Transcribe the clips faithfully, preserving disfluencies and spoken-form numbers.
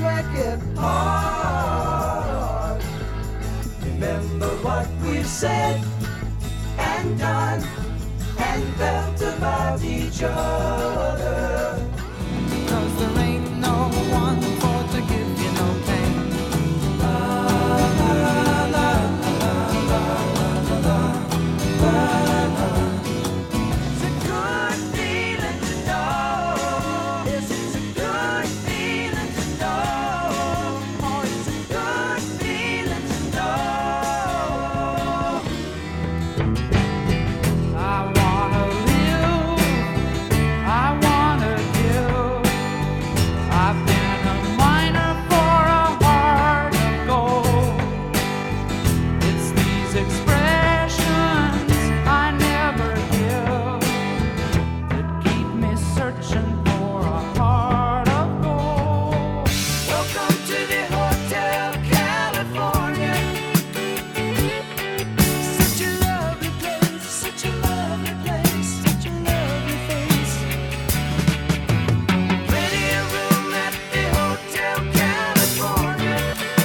strike it hard. Remember what we've said and done and felt about each other. 'Cause there ain't no one for to give you no pain. La, la, la, la, la, la, la, la, la. It's a good feeling to know. Yes, it's a good feeling to know. Oh, it's a good feeling to know. I wanna live, I wanna give. I've been a miner for a heart of gold. It's these expressions I never give that keep me searching for a heart of gold. Welcome to the Hotel California. Such a lovely place, such a lovely place, such a lovely face. Plenty of room at the Hotel California.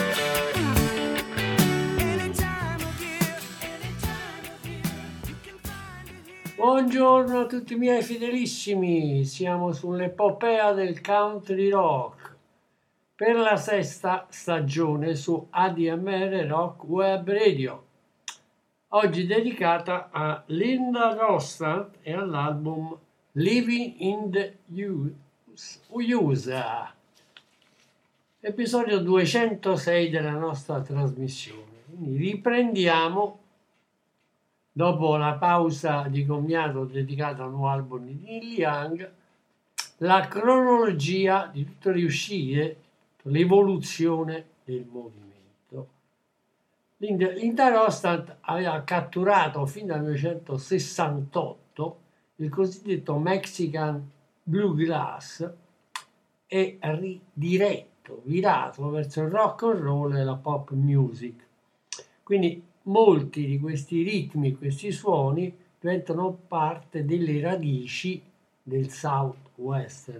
Any time of year, any time of year, you can find it here. Buongiorno a tutti i miei fedelissimi, siamo sull'epopea del country rock per la sesta stagione su A D M R Rock Web Radio, oggi dedicata a Linda Ronstadt e all'album Living in the U S A, episodio duecentosei della nostra trasmissione. Quindi riprendiamo dopo la pausa di commiato dedicata al nuovo album di Neil Young, la cronologia di tutte le uscite, l'evoluzione del movimento. Linda, Linda Ronstadt aveva catturato fin dal millenovecentosessantotto il cosiddetto Mexican Bluegrass e ridiretto, virato verso il rock and roll e la pop music. Quindi molti di questi ritmi, questi suoni diventano parte delle radici del Southwestern.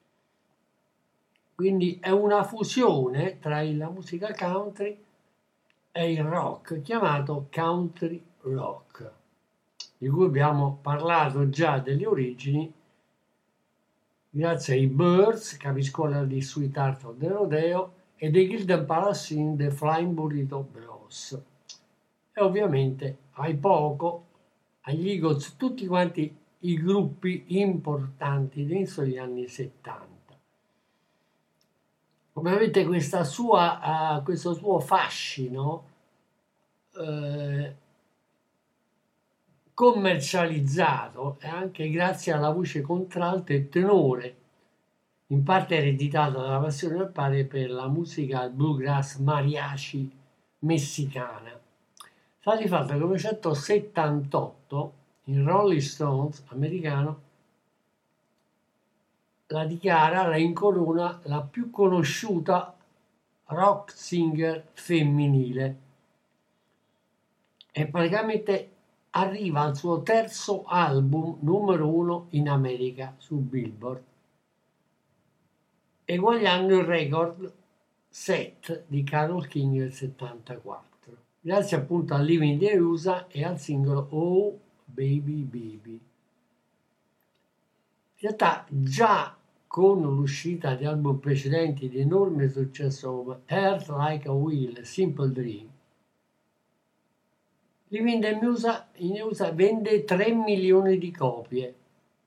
Quindi è una fusione tra la musica country e il rock, chiamato country rock, di cui abbiamo parlato già delle origini grazie ai Byrds, capiscola di Sweetheart of the Rodeo, e dei Gildan Palacine, The Flying Burrito Bros. E ovviamente ai Poco, agli Eagles, tutti quanti i gruppi importanti all'inizio degli anni settanta. Ovviamente questa sua, uh, questo suo fascino uh, commercializzato e anche grazie alla voce contralto e tenore, in parte ereditata dalla passione del padre per la musica bluegrass mariachi messicana. Sta di fatto che nel millenovecentosettantotto il Rolling Stones americano la dichiara, la incorona la più conosciuta rock singer femminile e praticamente arriva al suo terzo album numero uno in America su Billboard, eguagliando il record set di Carole King del settantaquattro, grazie appunto a Living in the U S A e al singolo Oh Baby Baby. In realtà già con l'uscita di album precedenti di enorme successo come Earth Like a Wheel e Simple Dream, Living in the U S A, in U S A vende tre milioni di copie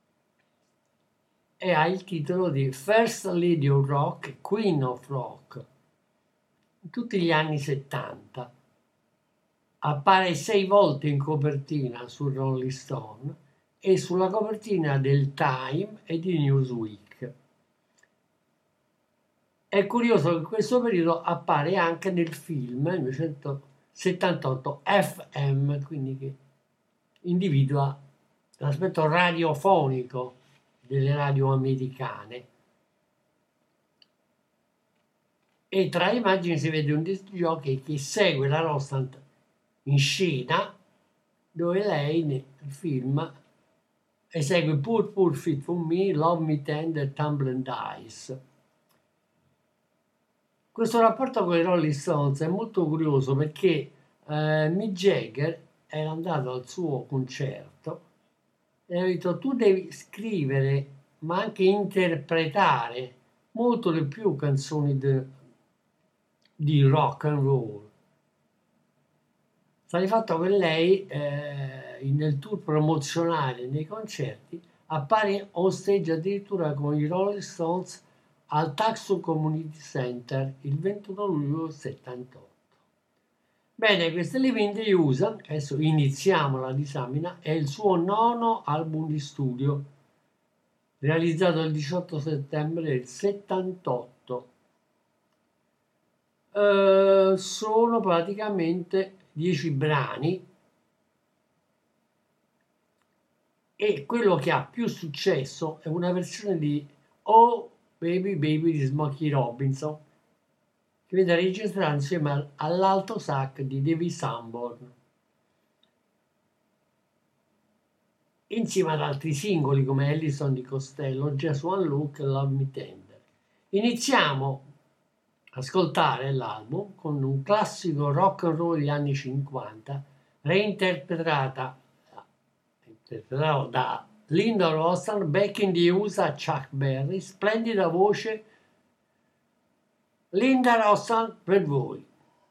e ha il titolo di First Lady of Rock, Queen of Rock. In tutti gli anni settanta appare sei volte in copertina sul Rolling Stone e sulla copertina del Time e di Newsweek. È curioso che in questo periodo appare anche nel film millenovecentosettantotto F M, quindi che individua l'aspetto radiofonico delle radio americane. E tra le immagini si vede un disc jockey che segue la Ronstadt in scena, dove lei nel film esegue Poor Poor Fit for Me, Love Me Tender, Tumble and Dice. Questo rapporto con i Rolling Stones è molto curioso perché eh, Mick Jagger era andato al suo concerto e ha detto tu devi scrivere ma anche interpretare molto di più canzoni de- di rock and roll. Sta di fatto che lei eh, nel tour promozionale nei concerti appare on stage addirittura con i Rolling Stones al Taxo Community Center il ventuno luglio del settantotto. Bene, questo Living the U S A, adesso iniziamo la disamina, è il suo nono album di studio, realizzato il diciotto settembre del settantotto. Eh, sono praticamente dieci brani e quello che ha più successo è una versione di Oh Baby Baby di Smokey Robinson, che viene registrato insieme all'alto sax di David Sanborn, insieme ad altri singoli come Ellison di Costello, Just One Look e Love Me Tender. Iniziamo a ascoltare l'album con un classico rock and roll degli anni cinquanta, reinterpretata interpretato da Linda Ronstadt, Back in the U S A, Chuck Berry, splendida voce, Linda Ronstadt per voi.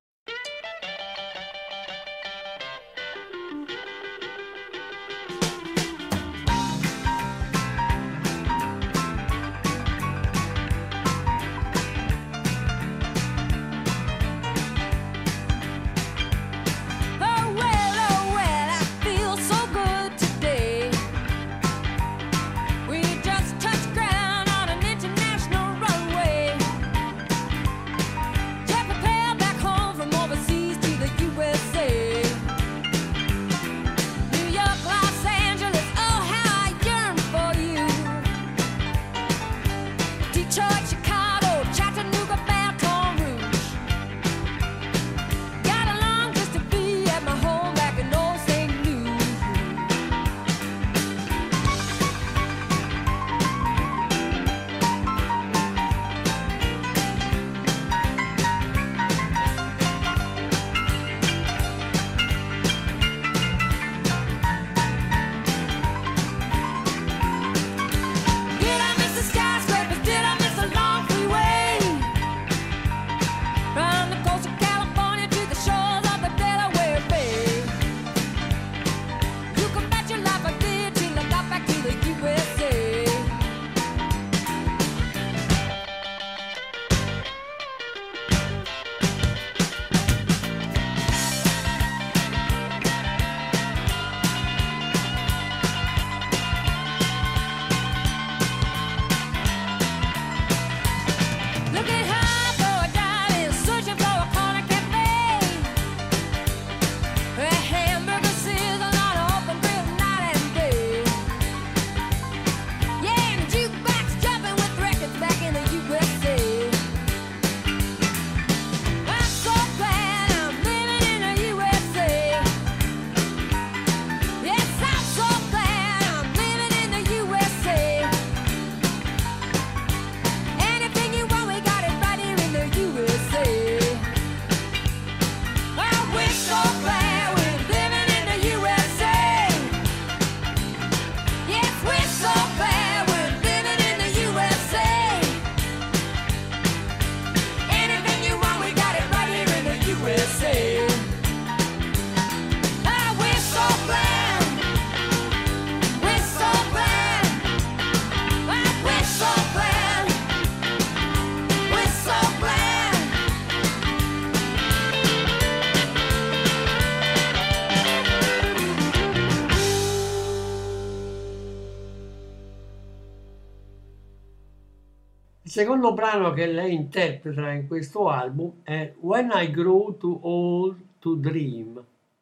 Il secondo brano che lei interpreta in questo album è When I Grow Too Old to Dream.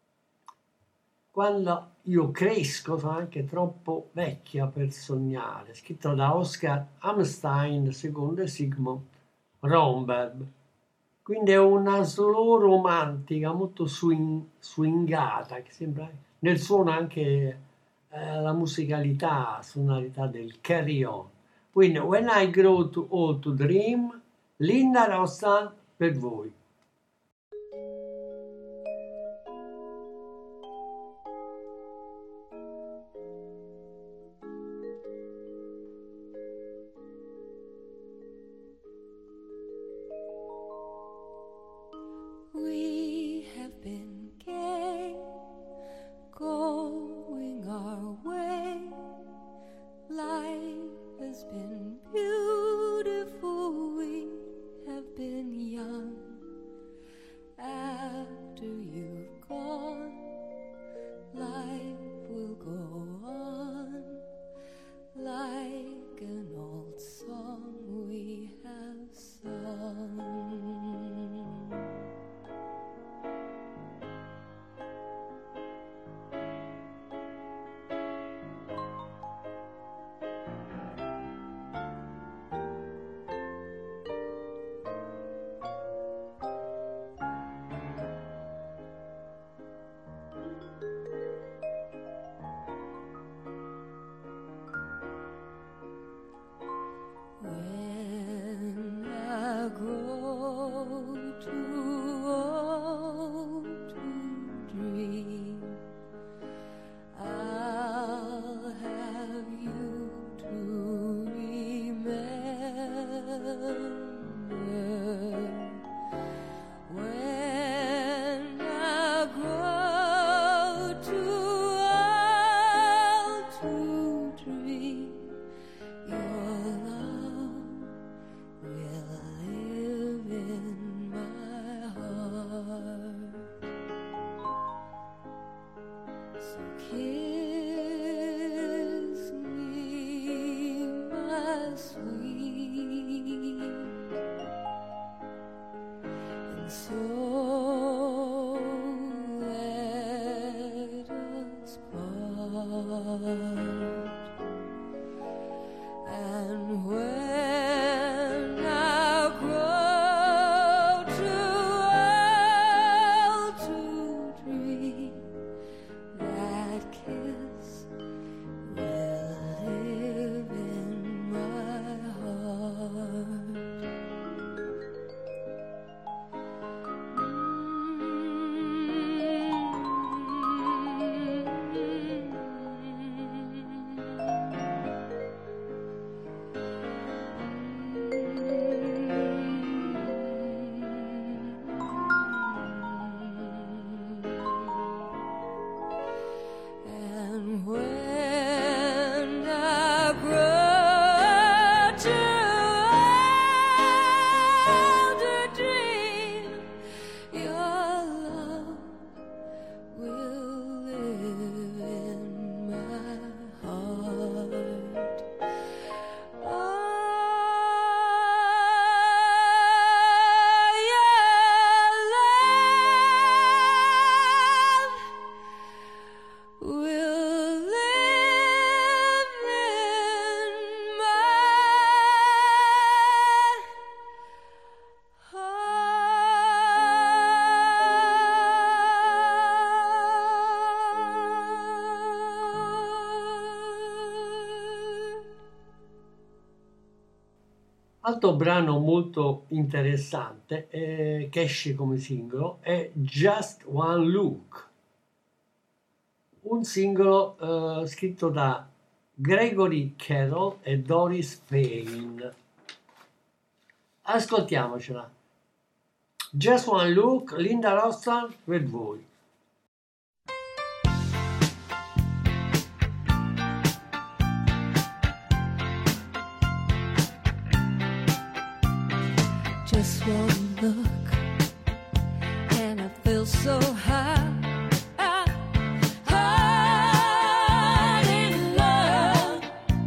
Quando io cresco sono anche troppo vecchia per sognare, scritto da Oscar Hammerstein secondo e Sigmund Romberg. Quindi è una slow romantica molto swing, swingata, che sembra nel suono anche eh, la musicalità, sonorità del carry on. Quindi When I Grow Too Old to Dream, Linda Ronstadt per voi. We have been gay, going our way. Life has been beautiful. We have been young. After you've gone, life will go on like an old song we have sung. When I grow too old to dream, I'll have you to remember. When I grow too old to dream, your love will live in my heart. So kiss me, my sweet, and so let us part. And when I grow too old to dream, that kiss will live in my heart. And when I grow too old to dream, your love will live in my heart. Oh, your love will live in my heart. Altro brano molto interessante eh, che esce come singolo è Just One Look, un singolo eh, scritto da Gregory Carroll e Doris Fain. Ascoltiamocela. Just One Look, Linda Ronstadt per voi. Just one look, and I feel so high. High in love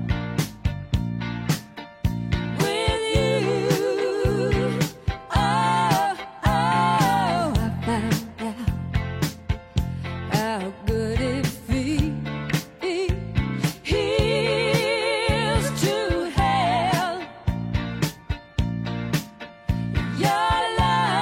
with you. Oh, oh, I found out how good it feels to have your love.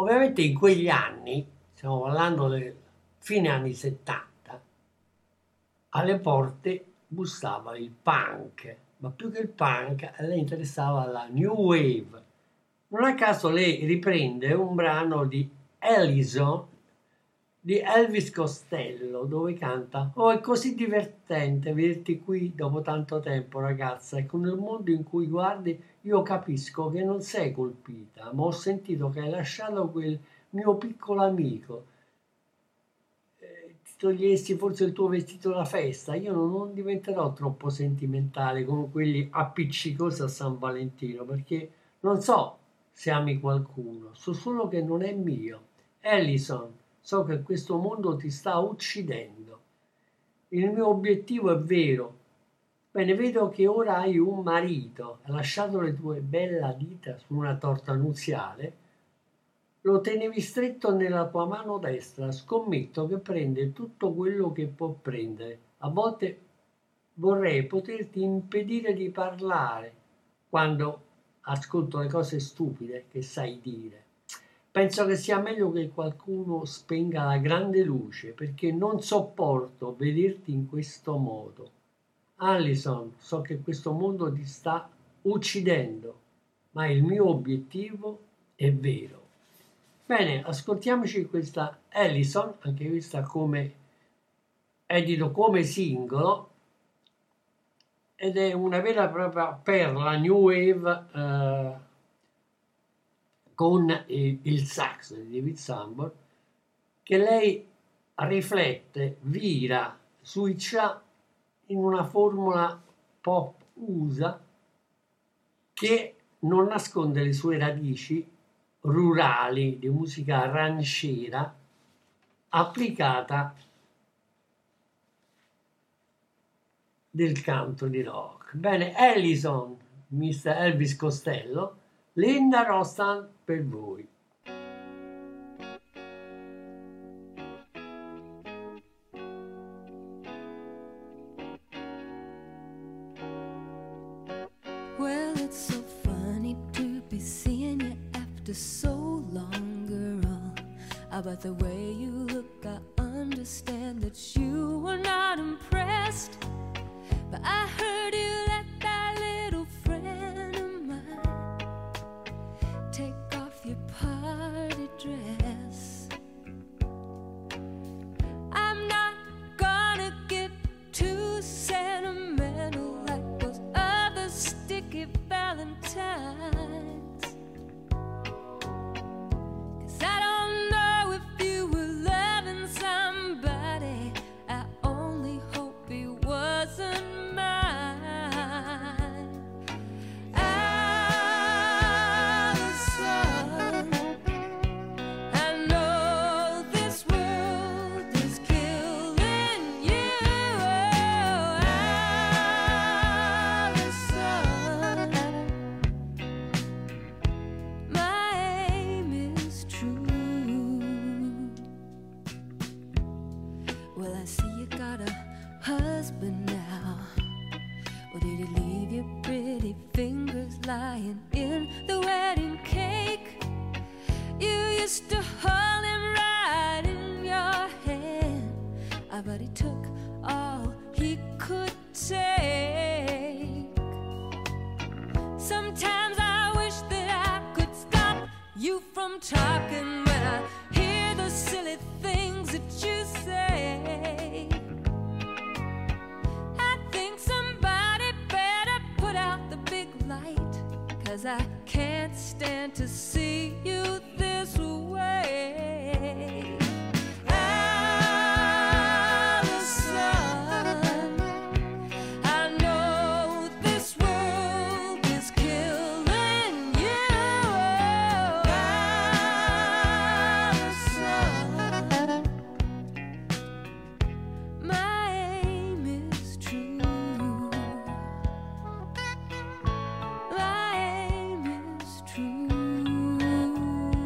Ovviamente in quegli anni, stiamo parlando del fine anni settanta, alle porte bussava il punk, ma più che il punk a lei interessava la new wave. Non a caso lei riprende un brano di Allison di Elvis Costello, dove canta: "Oh, è così divertente vederti qui dopo tanto tempo, ragazza, e con il mondo in cui guardi io capisco che non sei colpita, ma ho sentito che hai lasciato quel mio piccolo amico. Eh, ti togliessi forse il tuo vestito da festa, io non, non diventerò troppo sentimentale come quelli appiccicosi a San Valentino, perché non so se ami qualcuno, so solo che non è mio. Allison, so che questo mondo ti sta uccidendo. Il mio obiettivo è vero. Bene, vedo che ora hai un marito, hai lasciato le tue belle dita su una torta nuziale, lo tenevi stretto nella tua mano destra, scommetto che prende tutto quello che può prendere. A volte vorrei poterti impedire di parlare quando ascolto le cose stupide che sai dire. Penso che sia meglio che qualcuno spenga la grande luce, perché non sopporto vederti in questo modo. Allison, so che questo mondo ti sta uccidendo, ma il mio obiettivo è vero." Bene, ascoltiamoci questa Allison, anche questa come edito come singolo, ed è una vera e propria perla new wave, eh, con il, il sax di David Sanborn, che lei riflette, vira, switcha in una formula pop U S A che non nasconde le sue radici rurali di musica ranchera applicata del country rock. Bene, Allison, mister Elvis Costello, Linda Ronstadt per voi. Well, it's so funny to be seeing you after so long, girl. About the way you look, I understand that you were not impressed. But I heard you let that little friend of mine take off your party dress. I'm not gonna get too sentimental like those other sticky valentines, 'cause I don't know if you were loving somebody. I only hope he wasn't mine. Allison, I know this world is killing you. Allison, my aim is true. Well, I see you got a husband now. Or did he leave your pretty fingers lying in the wedding cake? You used to hold him right in your hand. I bet he took all he could take. Sometimes I wish that I could stop you from talking when I hear the silly things that you say. I think somebody better put out the big light, 'cause I can't stand to see you this way. Allison, I know this world is killing you. Allison, my aim is true. My aim is true.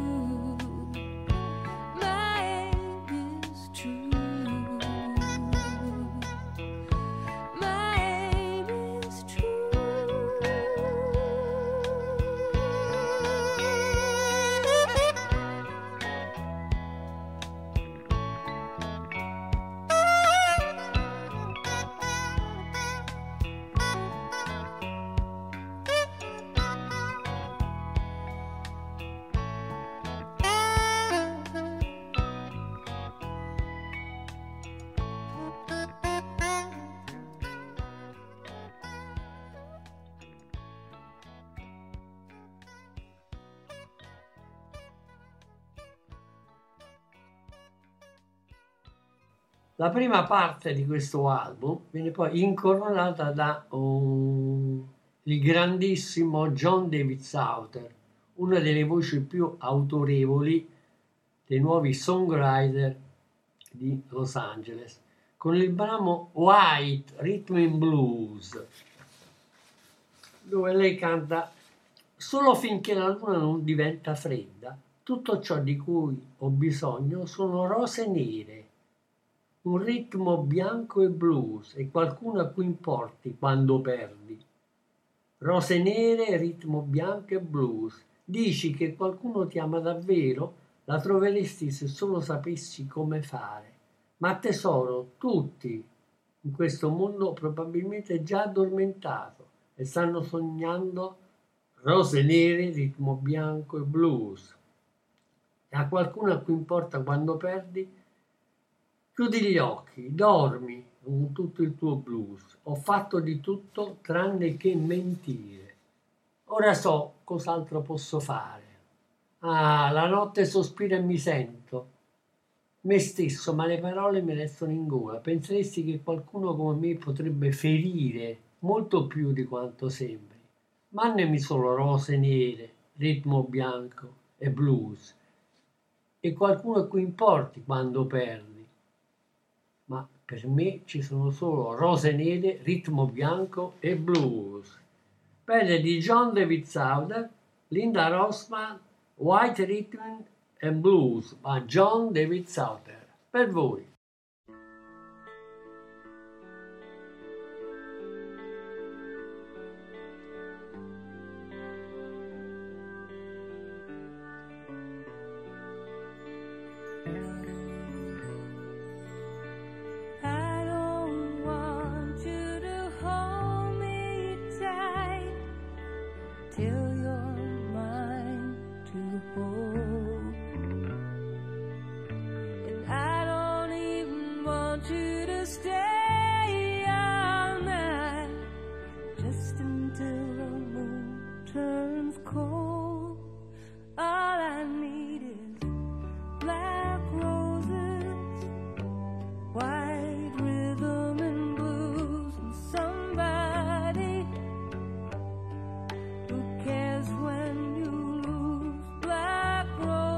La prima parte di questo album viene poi incoronata da um, il grandissimo John David Souther, una delle voci più autorevoli dei nuovi songwriter di Los Angeles, con il brano White Rhythm and Blues, dove lei canta: solo finché la luna non diventa fredda, tutto ciò di cui ho bisogno sono rose nere, un ritmo bianco e blues e qualcuno a cui importi quando perdi. Rose nere, ritmo bianco e blues. Dici che qualcuno ti ama davvero? La troveresti se solo sapessi come fare. Ma tesoro, tutti in questo mondo probabilmente già addormentato e stanno sognando rose nere, ritmo bianco e blues. E a qualcuno a cui importa quando perdi? Chiudi gli occhi, dormi con tutto il tuo blues. Ho fatto di tutto tranne che mentire. Ora so cos'altro posso fare. Ah, la notte sospira e mi sento me stesso, ma le parole mi restano in gola. Penseresti che qualcuno come me potrebbe ferire molto più di quanto sembri. Mannemi solo rose nere, ritmo bianco e blues. E qualcuno a cui importi quando perdi. Ma per me ci sono solo rose nere, ritmo bianco e blues. Pelle di John David Souther, Linda Rossman, White Rhythm and Blues, ma John David Souther. Per voi.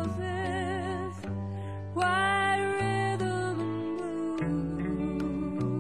White rhythm and blues.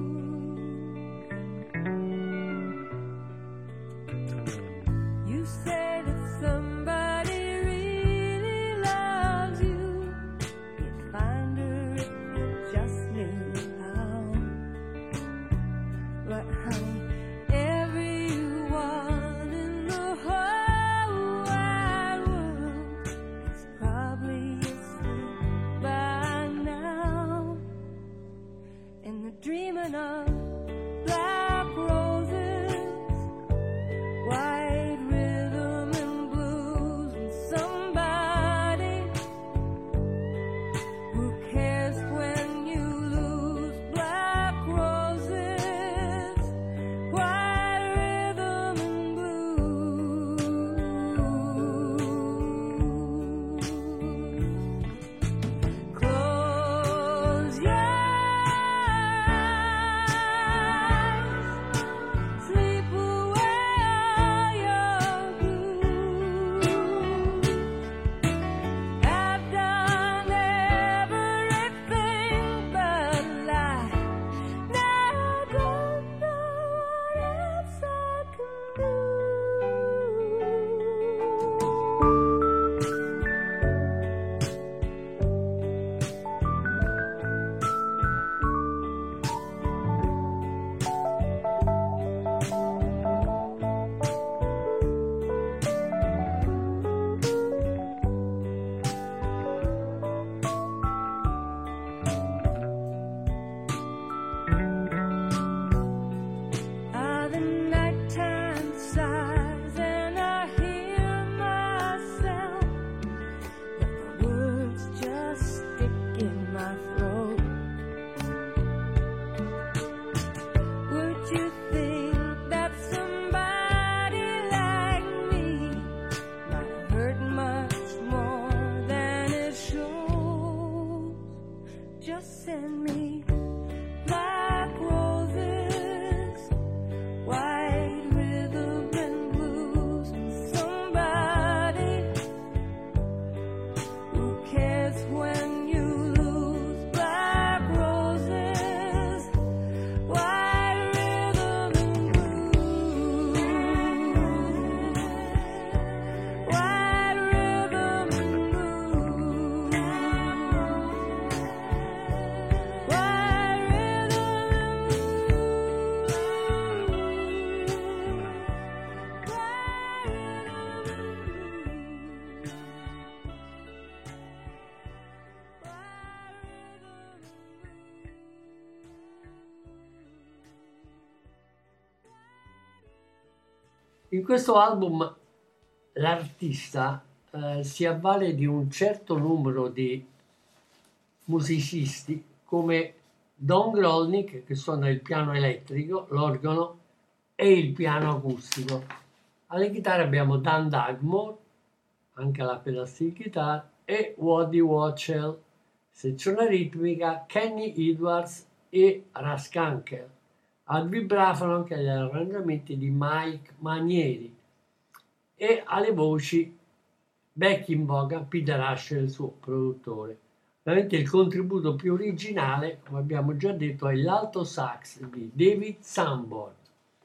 In questo album l'artista eh, si avvale di un certo numero di musicisti come Don Grolnick, che suona il piano elettrico, l'organo e il piano acustico. Alle chitarre abbiamo Dan Dugmore, anche alla pedal guitar, e Waddy Wachtel, sezione ritmica, Kenny Edwards e Russ Kunkel. Al vibrafono anche gli arrangiamenti di Mike Manieri e alle voci Becky Vaughan, Peter Asher, il suo produttore. Veramente il contributo più originale, come abbiamo già detto, è l'alto sax di David Sanborn.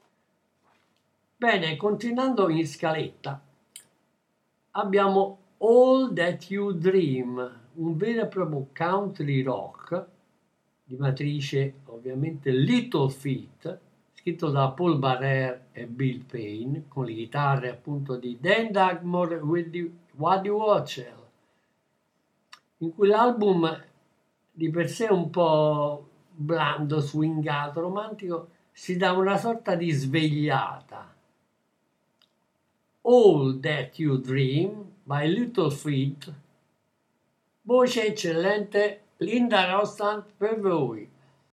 Bene, continuando in scaletta, abbiamo All That You Dream, un vero e proprio country rock di matrice ovviamente Little Feat, scritto da Paul Barrère e Bill Payne, con le chitarre appunto di Dan Dugmore e Waddy Wachtel, in cui l'album di per sé un po' blando, swingato, romantico, si dà una sorta di svegliata. All That You Dream by Little Feat, voce eccellente Linda Ronstadt per voi.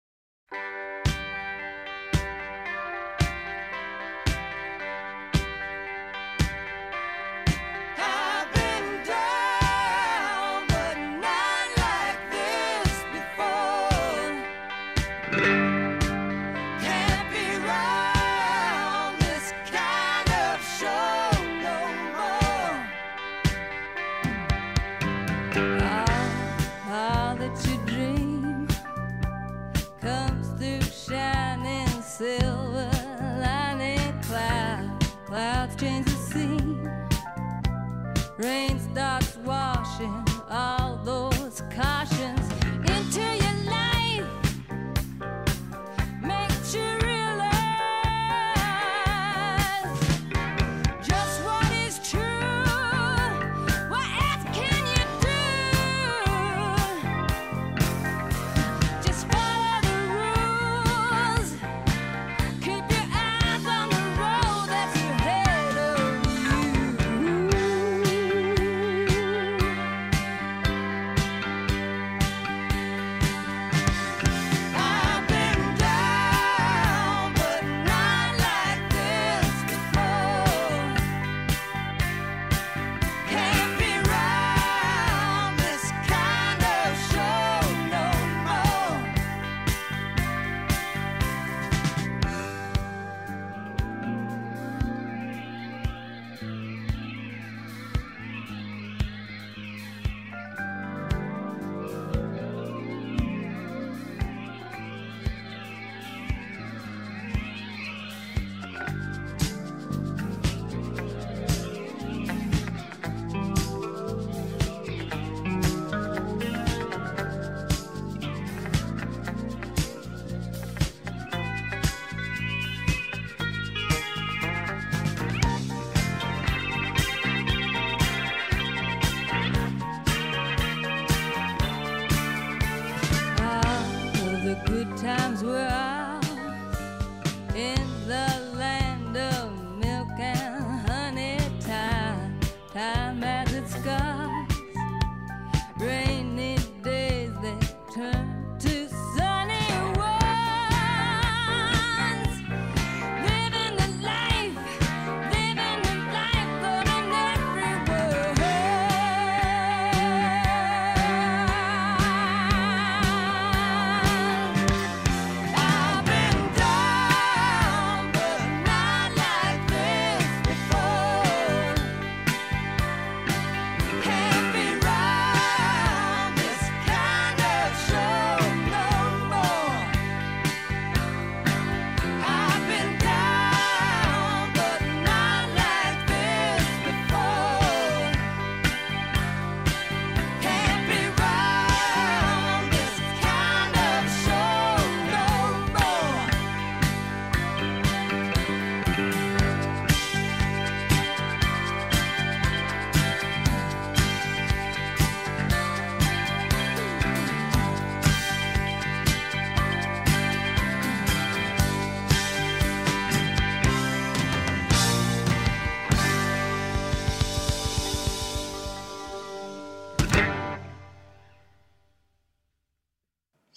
Rain starts washing all those cautions into your life.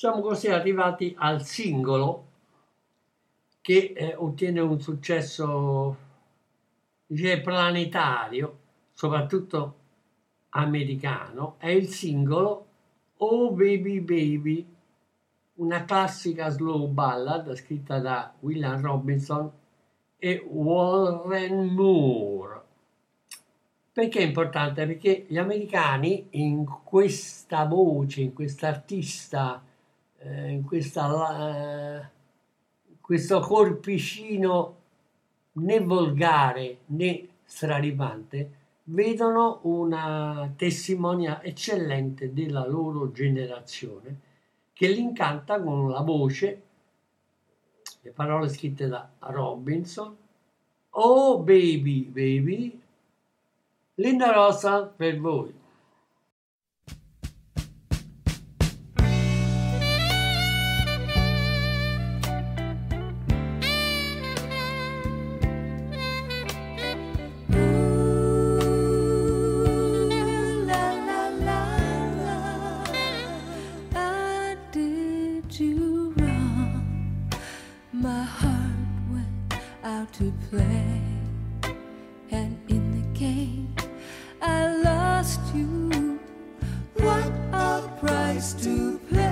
Siamo così arrivati al singolo che eh, ottiene un successo dice, planetario, soprattutto americano. È il singolo Oh Baby Baby, una classica slow ballad scritta da William Robinson e Warren Moore. Perché è importante? Perché gli americani in questa voce, in quest'artista, eh, in questa, eh, questo corpicino né volgare né straripante, vedono una testimonia eccellente della loro generazione che li incanta con la voce, le parole scritte da Robinson, Oh Baby Baby, Linda Rossa per voi. To play, and in the game I lost you. What a price to pay!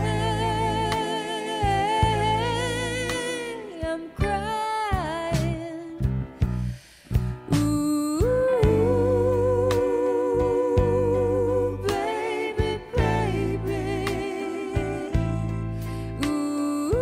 I'm crying. Ooh, baby, baby. Ooh.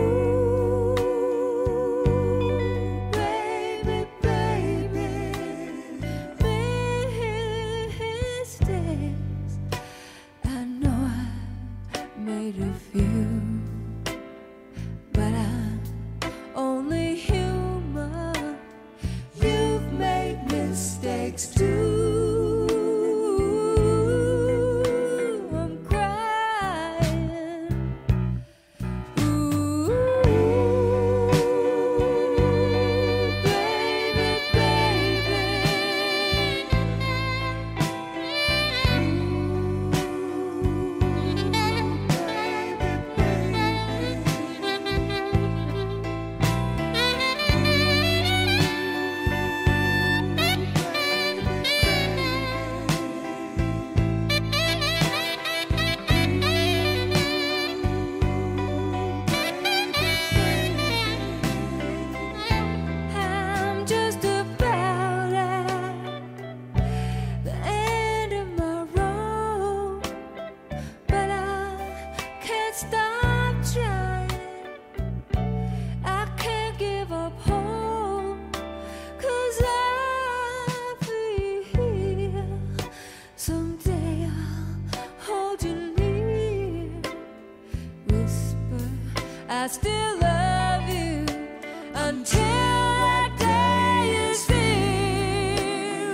I still love you until that day is here.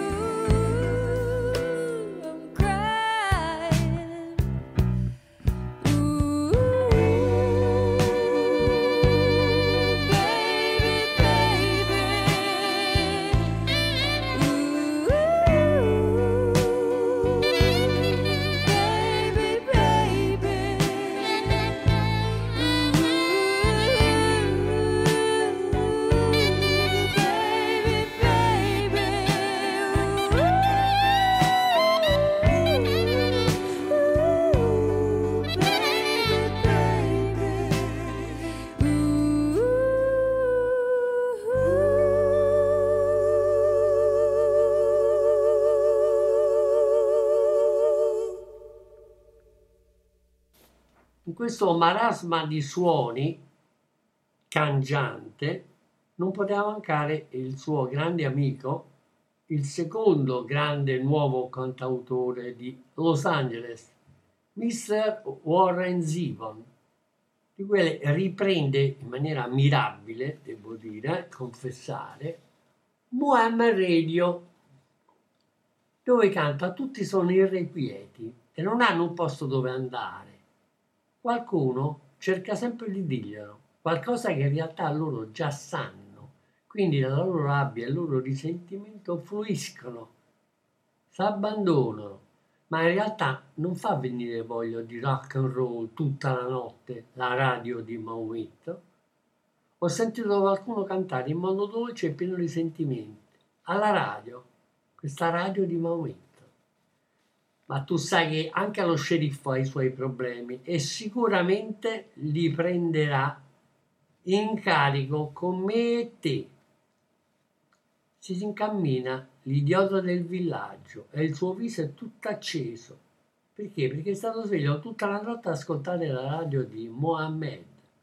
I'm crying. Ooh, baby, baby. Ooh, baby, baby. In questo marasma di suoni cangiante non poteva mancare il suo grande amico, il secondo grande nuovo cantautore di Los Angeles, mister Warren Zevon, di cui riprende in maniera mirabile, devo dire, confessare, Mohammed Radio, dove canta tutti sono irrequieti e non hanno un posto dove andare. Qualcuno cerca sempre di dirglielo, qualcosa che in realtà loro già sanno, quindi la loro rabbia e il loro risentimento fluiscono, si abbandonano, ma in realtà non fa venire voglia di rock and roll tutta la notte la radio di Maometto. Ho sentito qualcuno cantare in modo dolce e pieno di sentimenti. Alla radio, questa radio di Maometto. Ma tu sai che anche lo sceriffo ha i suoi problemi e sicuramente li prenderà in carico con me e te. Si incammina l'idiota del villaggio e il suo viso è tutto acceso. Perché? Perché è stato sveglio tutta la notte ad ascoltare la radio di Mohammed.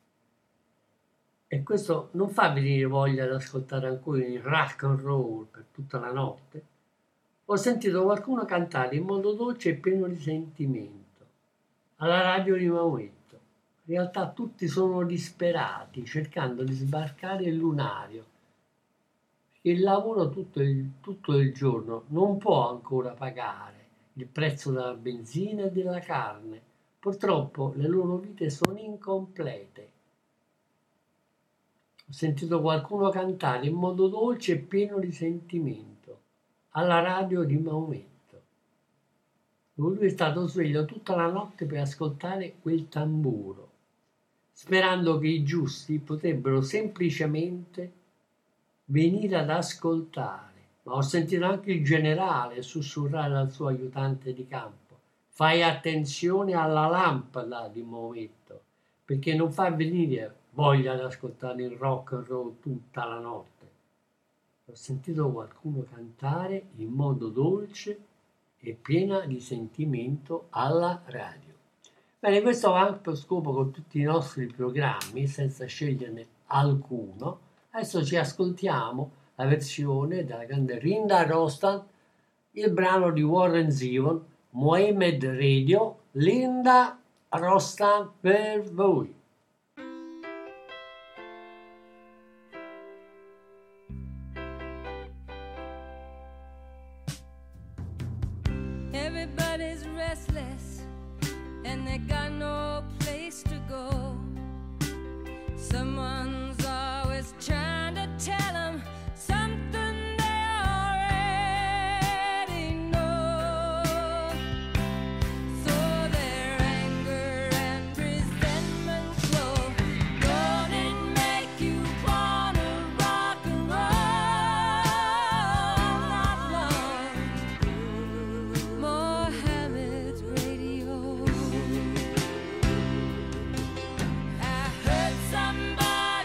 E questo non fa venire voglia di ascoltare ancora il rock and roll per tutta la notte. Ho sentito qualcuno cantare in modo dolce e pieno di sentimento alla radio di Maometto. In realtà tutti sono disperati cercando di sbarcare il lunario. Il lavoro tutto il, tutto il giorno non può ancora pagare il prezzo della benzina e della carne. Purtroppo le loro vite sono incomplete. Ho sentito qualcuno cantare in modo dolce e pieno di sentimento alla radio di Maometto. Lui è stato sveglio tutta la notte per ascoltare quel tamburo, sperando che i giusti potrebbero semplicemente venire ad ascoltare. Ma ho sentito anche il generale sussurrare al suo aiutante di campo: fai attenzione alla lampada di Maometto, perché non fa venire voglia di ascoltare il rock and roll tutta la notte. Ho sentito qualcuno cantare in modo dolce e piena di sentimento alla radio. Bene, questo va anche per scopo con tutti i nostri programmi, senza sceglierne alcuno. Adesso ci ascoltiamo la versione della grande Linda Ronstadt, il brano di Warren Zevon, Mohammed Radio, Linda Ronstadt per voi. Everybody's restless and they got no place to go. Someone's always trying to tell them something they already know. So their anger and resentment flow, don't it make you wanna rock and roll not long? Mohammed's radio. I heard somebody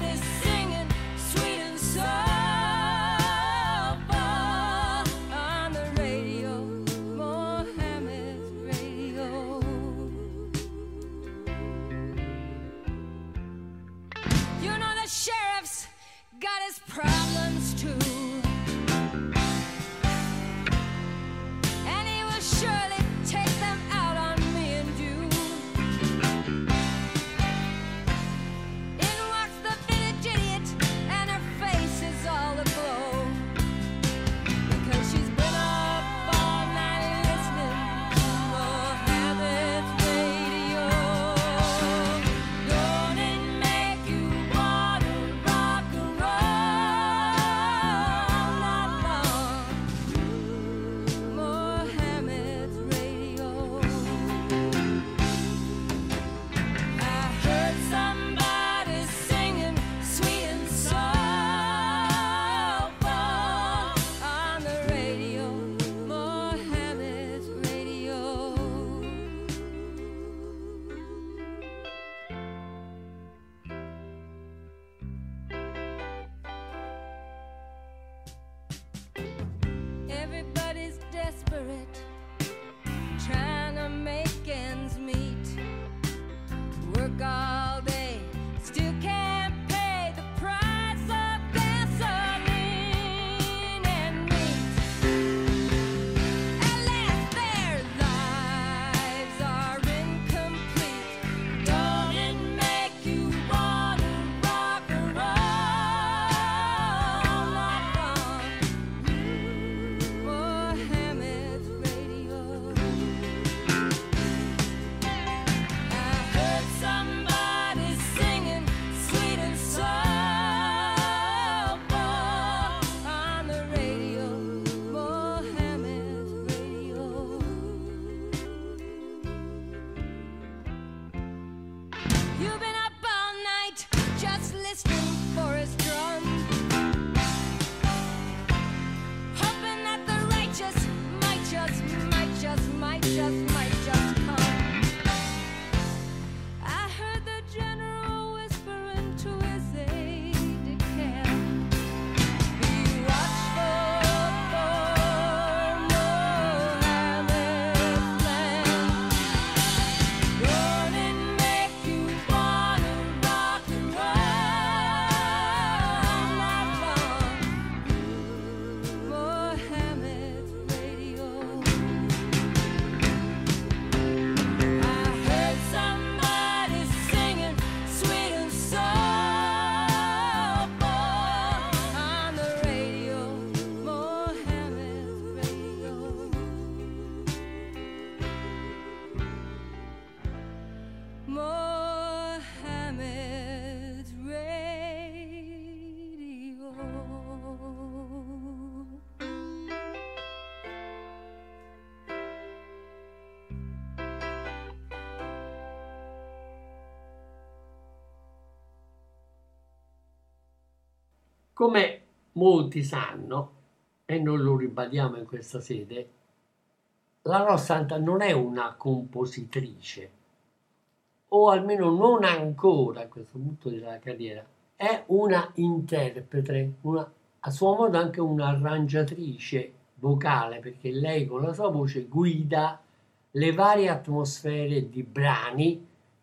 Come molti sanno, e noi lo ribadiamo in questa sede, la Rostand non è una compositrice, o almeno non ancora a questo punto della carriera, è una interprete, una, a suo modo anche un'arrangiatrice vocale, perché lei con la sua voce guida le varie atmosfere di brani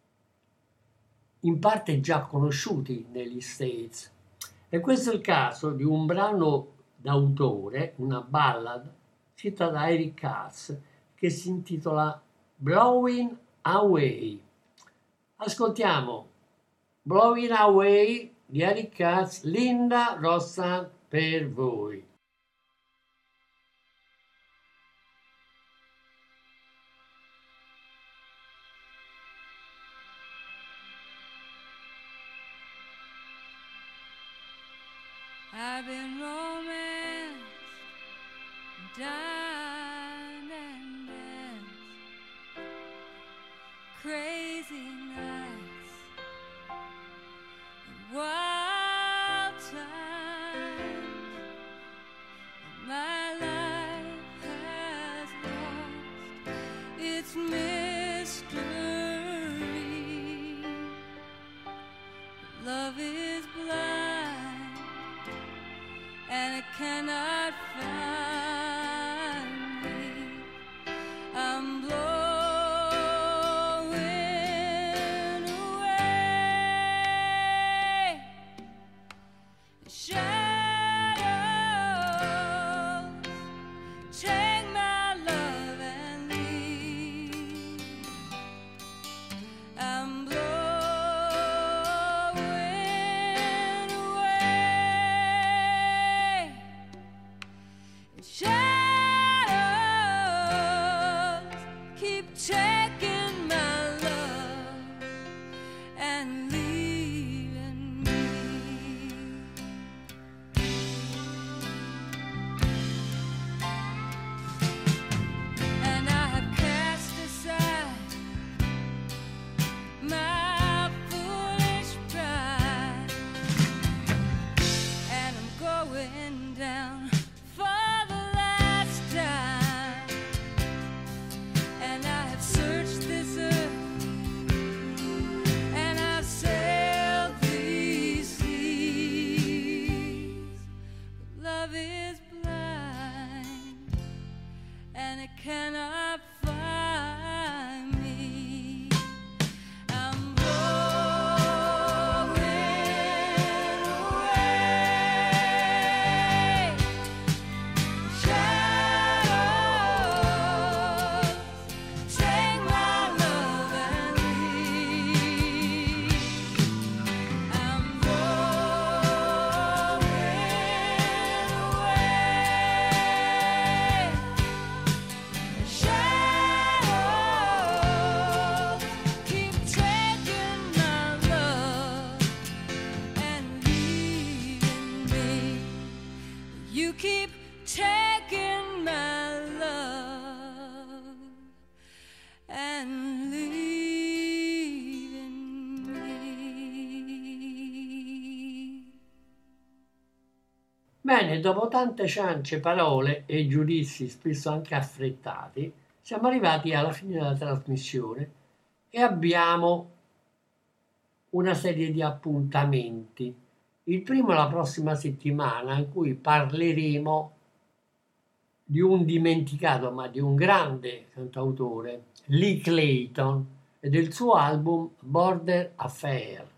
in parte già conosciuti negli States. E questo è il caso di un brano d'autore, una ballad, scritta da Eric Katz, che si intitola Blowing Away. Ascoltiamo Blowing Away di Eric Katz, Linda Rostand per voi. I've been romanced, dined and danced, crazy nights, and wild times, and my life has lost its mystery. Love is blind, and it cannot find me. I'm blowing away. Shadows take my love and leave. I'm blowing away. Shadows keep taking my love and leaving me. And I have cast aside my foolish pride, and I'm going down for the last time. And I have searched this earth, and I've sailed these seas, but love is blind, and it cannot find me. I'm blowing away. Shadows take my love and leave. I'm blowing away. Shadows keep taking my love and leaving me. You keep taking my love and leaving me. Bene, dopo tante ciance, parole e giudizi spesso anche affrettati, siamo arrivati alla fine della trasmissione e abbiamo una serie di appuntamenti. Il primo è la prossima settimana, in cui parleremo di un dimenticato, ma di un grande cantautore, Lee Clayton, e del suo album Border Affair.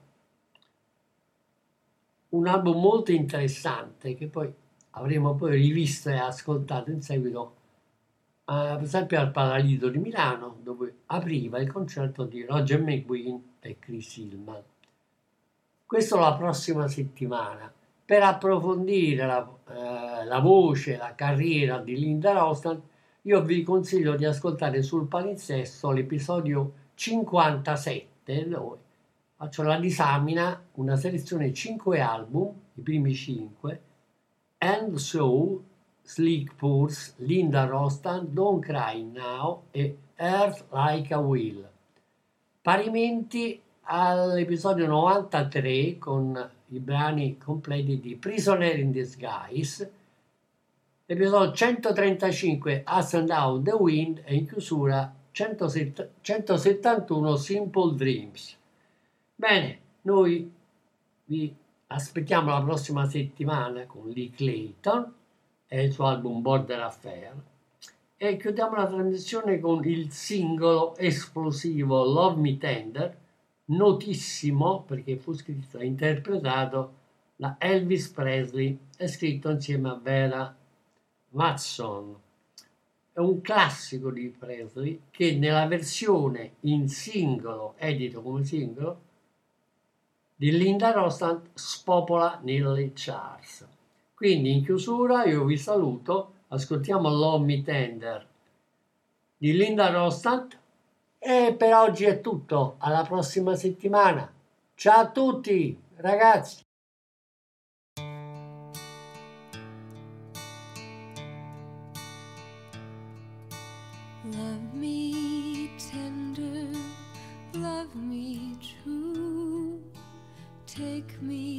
Un album molto interessante che poi avremo poi rivisto e ascoltato in seguito, eh, per esempio al Paradiso di Milano, dove apriva il concerto di Roger McGuinn e Chris Hillman. Questo la prossima settimana. Per approfondire la, eh, la voce, la carriera di Linda Rostand, io vi consiglio di ascoltare sul palinsesto l'episodio cinquantasette, dove faccio la disamina, una selezione cinque album, i primi cinque, And So, Sleek Pulse, Linda Rostand, Don't Cry Now e Earth Like a Will. Parimenti all'episodio novantatré con i brani completi di Prisoner in Disguise, episodio centotrentacinque Us and Down the Wind e in chiusura centosettantuno Simple Dreams. Bene, noi vi aspettiamo la prossima settimana con Lee Clayton e il suo album Border Affair e chiudiamo la trasmissione con il singolo esplosivo Love Me Tender, notissimo perché fu scritto e interpretato da Elvis Presley e scritto insieme a Vera Matson. È un classico di Presley che nella versione in singolo, edito come singolo, di Linda Ronstadt spopola nelle charts. Quindi in chiusura io vi saluto, ascoltiamo Love Me Tender di Linda Ronstadt e per oggi è tutto, alla prossima settimana. Ciao a tutti ragazzi! Love me tender, love me true, take me